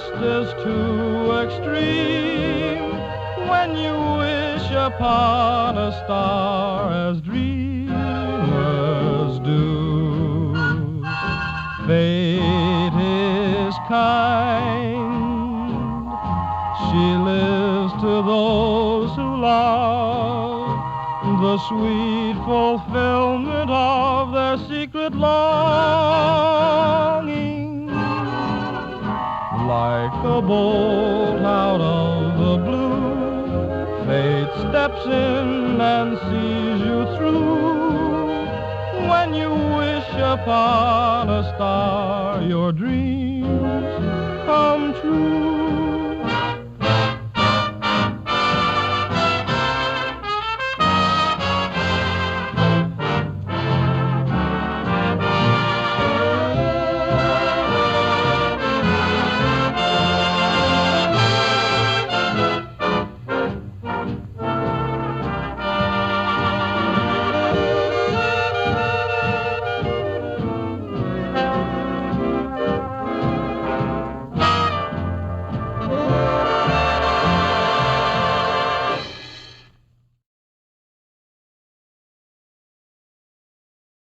just is too extreme when you wish upon a star as dreamers do. Fate is kind. She lives to those who love the sweet fulfillment of their secret longing. Like a bolt out of the blue, fate steps in and sees you through. When you wish upon a star, your dreams come true.